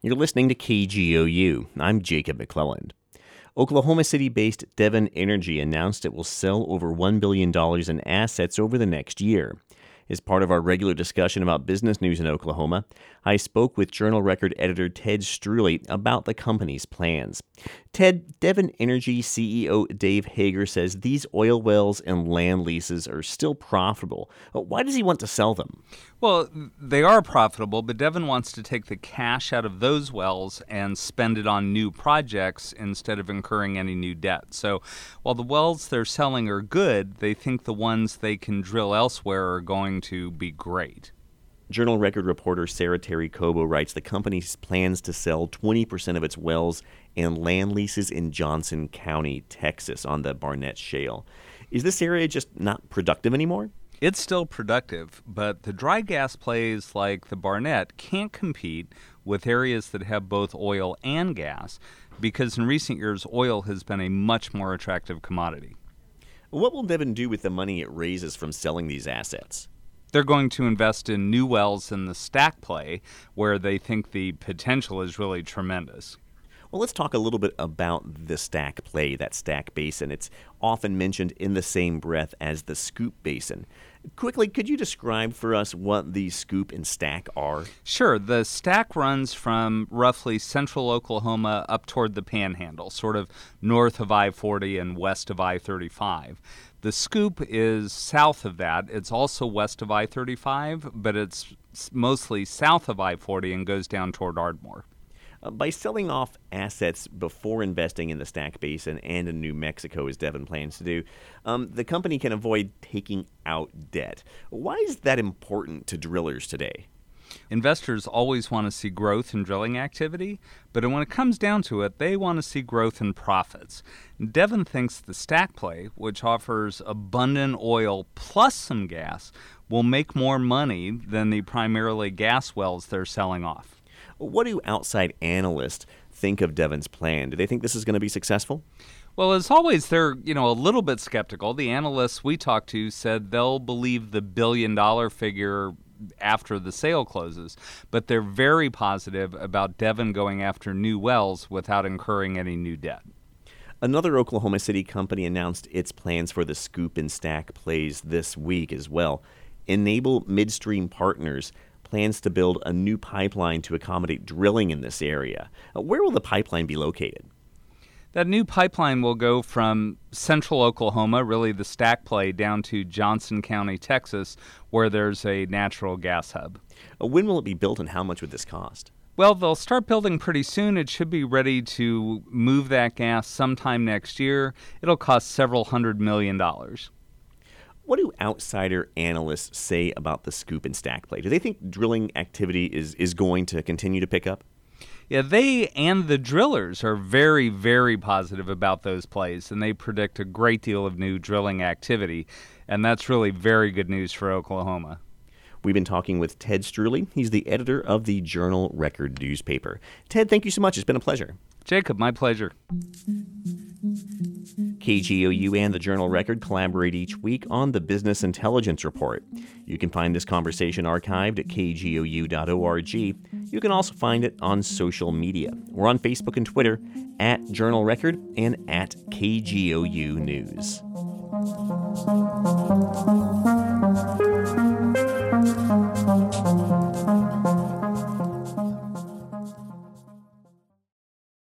You're listening to KGOU. I'm Jacob McClelland. Oklahoma City-based Devon Energy announced it will sell over $1 billion in assets over the next year. As part of our regular discussion about business news in Oklahoma, I spoke with Journal Record editor Ted Struley about the company's plans. Ted, Devon Energy CEO Dave Hager says these oil wells and land leases are still profitable. Why does he want to sell them? Well, they are profitable, but Devon wants to take the cash out of those wells and spend it on new projects instead of incurring any new debt. So while the wells they're selling are good, they think the ones they can drill elsewhere are going to be great. Journal Record reporter Sarah Terry Cobo writes the company plans to sell 20% of its wells and land leases in Johnson County, Texas, on the Barnett Shale. Is this area just not productive anymore? It's still productive, but the dry gas plays like the Barnett can't compete with areas that have both oil and gas because in recent years, oil has been a much more attractive commodity. What will Devon do with the money it raises from selling these assets? They're going to invest in new wells in the Stack play, where they think the potential is really tremendous. Well, let's talk a little bit about the Stack play, that Stack Basin. It's often mentioned in the same breath as the Scoop Basin. Quickly, could you describe for us what the Scoop and Stack are? Sure. The Stack runs from roughly central Oklahoma up toward the Panhandle, sort of north of I-40 and west of I-35. The Scoop is south of that. It's also west of I-35, but it's mostly south of I-40 and goes down toward Ardmore. By selling off assets before investing in the Stack Basin and in New Mexico, as Devon plans to do, the company can avoid taking out debt. Why is that important to drillers today? Investors always want to see growth in drilling activity, but when it comes down to it, they want to see growth in profits. Devon thinks the Stack play, which offers abundant oil plus some gas, will make more money than the primarily gas wells they're selling off. What do outside analysts think of Devon's plan? Do they think this is going to be successful? Well, as always, they're, a little bit skeptical. The analysts we talked to said they'll believe the billion-dollar figure after the sale closes, but they're very positive about Devon going after new wells without incurring any new debt. Another Oklahoma City company announced its plans for the Scoop and Stack plays this week as well. Enable Midstream Partners plans to build a new pipeline to accommodate drilling in this area. Where will the pipeline be located? That new pipeline will go from central Oklahoma, really the Stack play, down to Johnson County, Texas, where there's a natural gas hub. When will it be built and how much would this cost? Well, they'll start building pretty soon. It should be ready to move that gas sometime next year. It'll cost several $100 million. What do outsider analysts say about the Scoop and Stack play? Do they think drilling activity is going to continue to pick up? Yeah, they and the drillers are very, very positive about those plays, and they predict a great deal of new drilling activity, and that's really very good news for Oklahoma. We've been talking with Ted Struley. He's the editor of the Journal Record newspaper. Ted, thank you so much. It's been a pleasure. Jacob, my pleasure. KGOU and the Journal Record collaborate each week on the Business Intelligence Report. You can find this conversation archived at kgou.org. You can also find it on social media. We're on Facebook and Twitter at Journal Record and at KGOU News.